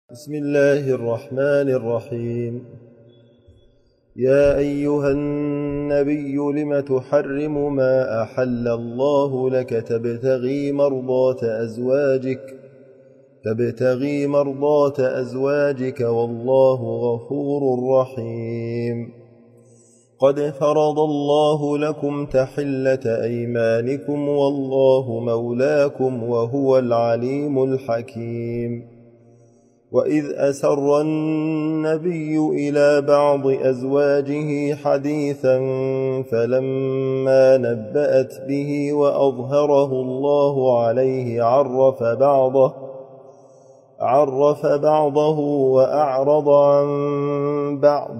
بسم الله الرحمن الرحيم. يا أيها النبي لم تحرم ما أحل الله لك تبتغي مرضات أزواجك والله غفور رحيم. قد فرض الله لكم تحلة أيمانكم والله مولاكم وهو العليم الحكيم. وإذ أسر النبي إلى بعض أزواجه حديثا فلما نبأت به وأظهره الله عليه عرف بعضه وأعرض عن بعض،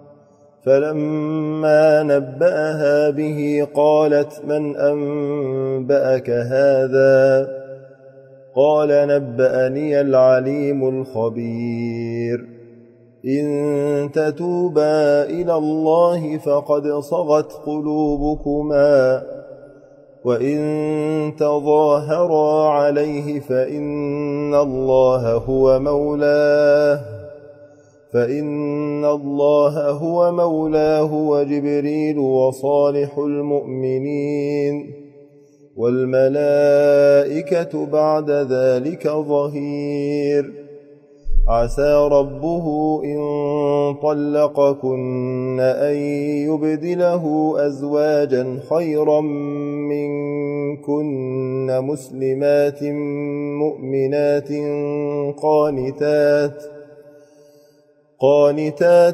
فلما نبأها به قالت من أنبأك هذا؟ قال نبأني العليم الخبير. إن تتوبا إلى الله فقد صغت قلوبكما، وإن تظاهرا عليه فإن الله هو مولاه وجبريل وصالح المؤمنين والملائكة بعد ذلك ظهير. عسى ربه إن طلقكن أن يبدله أزواجا خيرا منكن مسلمات مؤمنات قانتات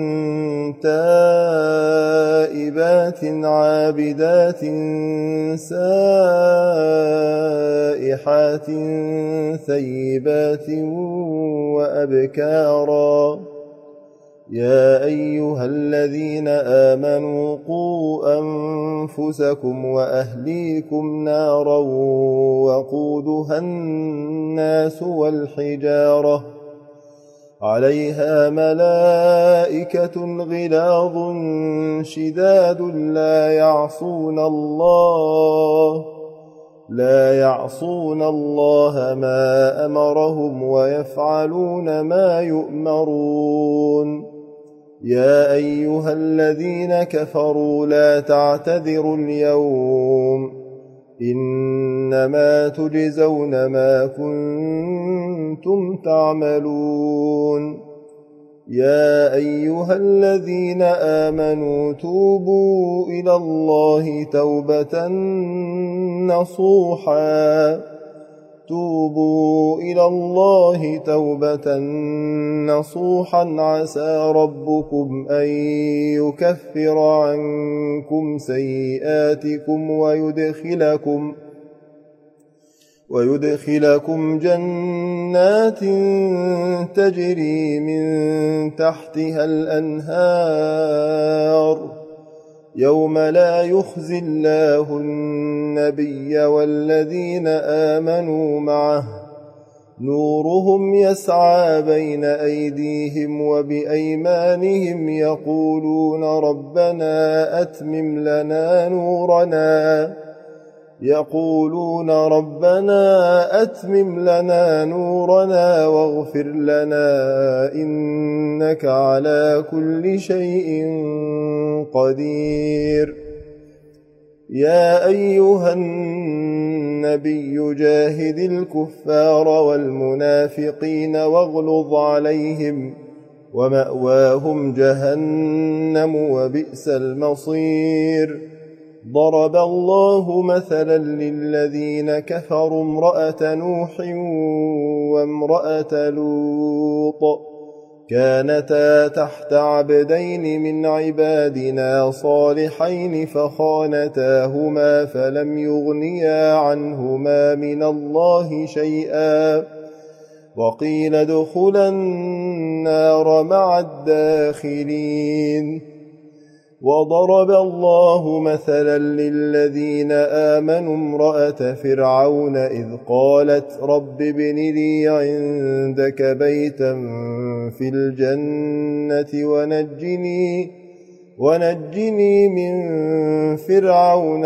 تائبات عابدات سائحات ثيبات وأبكارا. يا أيها الذين آمنوا قوا أنفسكم وأهليكم نارا وقودها الناس والحجارة عليها ملائكة غلاظ شداد لا يعصون الله ما أمرهم ويفعلون ما يؤمرون. يا أيها الذين كفروا لا تعتذروا اليوم، إنما تجزون ما كنتم تعملون. يا أيها الذين آمنوا توبوا إلى الله توبة نصوحا عسى ربكم أن يكفر عنكم سيئاتكم ويدخلكم جنات تجري من تحتها الأنهار يوم لا يخزي الله النبي والذين آمنوا معه نورهم يسعى بين أيديهم وبأيمانهم يقولون ربنا أتمم لنا نورنا واغفر لنا إنك على كل شيء قدير. يا أيها النبي جاهد الكفار والمنافقين واغلظ عليهم ومأواهم جهنم وبئس المصير. ضرب الله مثلا للذين كفروا امرأة نوح وامرأة لوط كانتا تحت عبدين من عبادنا صالحين فخانتاهما فلم يغنيا عنهما من الله شيئا وقيل ادخلا النار مع الداخلين. وضرب الله مثلا للذين آمنوا امرأة فرعون إذ قالت رب ابن لي عندك بيتا في الجنة ونجني من فرعون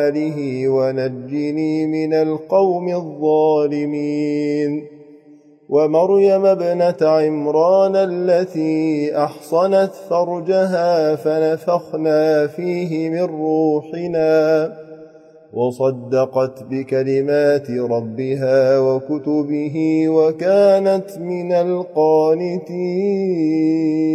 وعمله ونجني من القوم الظالمين. ومريم ابنة عمران التي أحصنت فرجها فنفخنا فيه من روحنا وصدقت بكلمات ربها وكتبه وكانت من القانتين.